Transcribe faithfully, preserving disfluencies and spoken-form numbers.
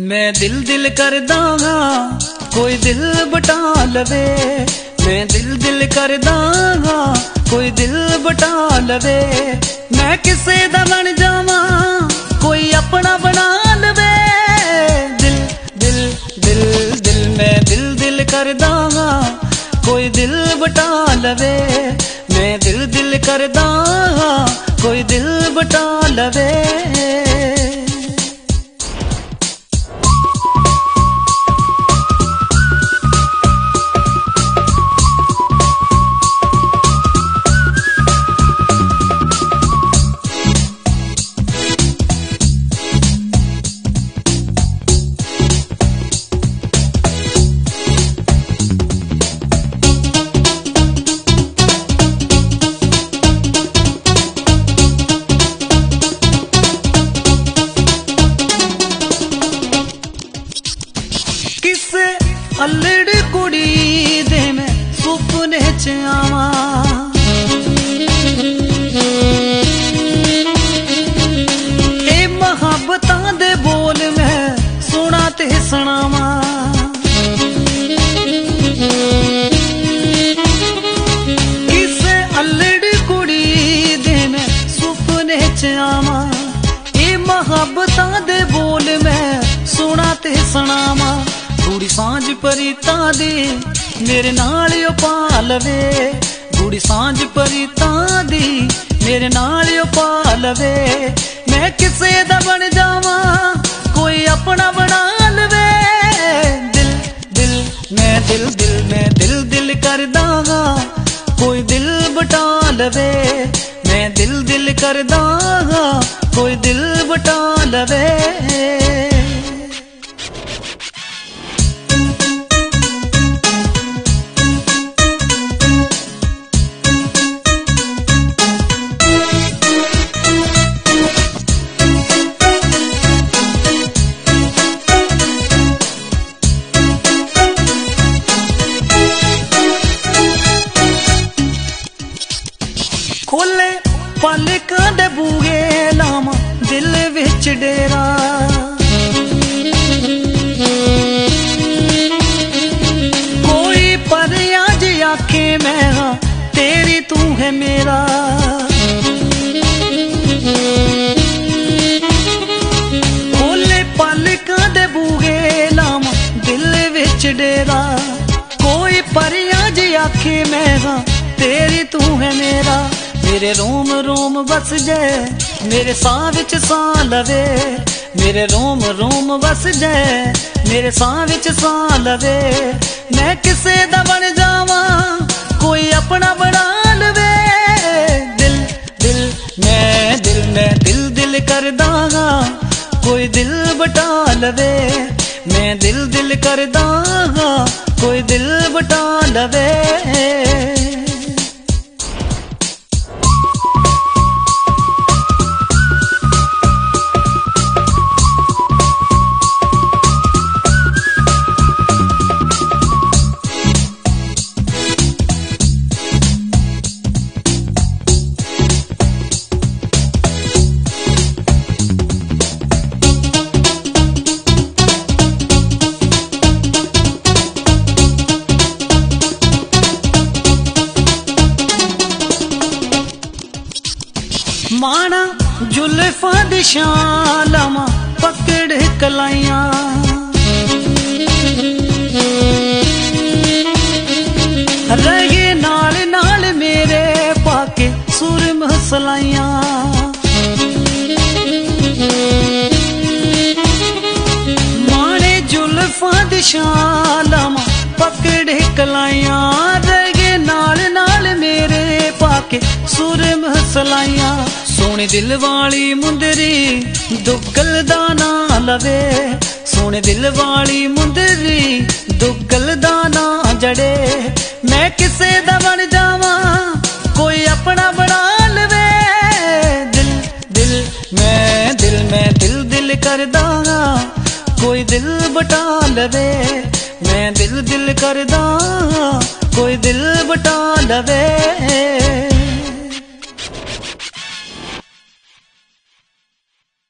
मैं दिल दिल करदा हाँ कोई दिल बटा लवे। मैं दिल दिल करदा हाँ कोई दिल बटा लवे। मैं किसे दा बन जावा कोई अपना बना लवे। दिल दिल दिल दिल मैं दिल दिल करदा हाँ कोई दिल बटा लवे। मैं दिल दिल करदा हाँ कोई दिल बटा लवे। किसे अल्लड़ कुड़ी दे मैं सुपने च आवा। ए मुहब्बतां दे बोल मैं सुना ते सुनावा। किसे अल्लड़ कुड़ी दे मैं सुपने च आवा। ए मुहब्बतां दे बोल मैं सुना ते सुनावा। बूढ़ी सांझ परीता दी मेरे नाल ओ पा लवे। बूढ़ी सांझ परीता दी मेरे नाल ओ पा लवे। मैं किसे दा बन जावा कोई अपना बना लवे। दिल दिल मैं दिल दिल मैं दिल दिल करदा हाँ कोई दिल बटा लवे। मैं दिल दिल करदा हाँ कोई दिल बटा लवे। खोले पलकां दे बूहे लावां दिल विच डेरा। कोई परियां जी आखे मैं हाँ तेरी तू है मेरा। खोले पलकां दे बूहे लावां दिल विच डेरा। कोई परियां जी आखे मैं हाँ तेरी तू है मेरा। मेरे रोम रोम बस जाए मेरे साह विच साह लवे। मेरे रोम रोम बस जाए मेरे साह विच साह लवे। मैं किसे दा बन जावा कोई अपना बना लवे। दिल दिल मैं दिल मैं दिल दिल करदा हाँ कोई दिल बटा लवे। मैं दिल दिल करदा हाँ कोई दिल बटा लवे। माना जुल्फां दी शालां पकड़ कलाइयां। रहे नाल नाल मेरे पाके सुर मसलाइयां। माने जुल्फां दी शालां पकड़ कलाइयां। रहे नाल नाल मेरे पाके सुर मसलाइयां। सोने दिल वाली मुंदरी दुगल दा ना लवे। सोने दिल वाली मुंदरी दुगल दा ना जड़े। मैं किसे दा बन जावा कोई अपना बना लवे। दिल दिल मैं दिल मैं दिल दिल करदा हाँ कोई दिल बटा लवे। मैं दिल दिल करदा हाँ कोई दिल बटा लवे।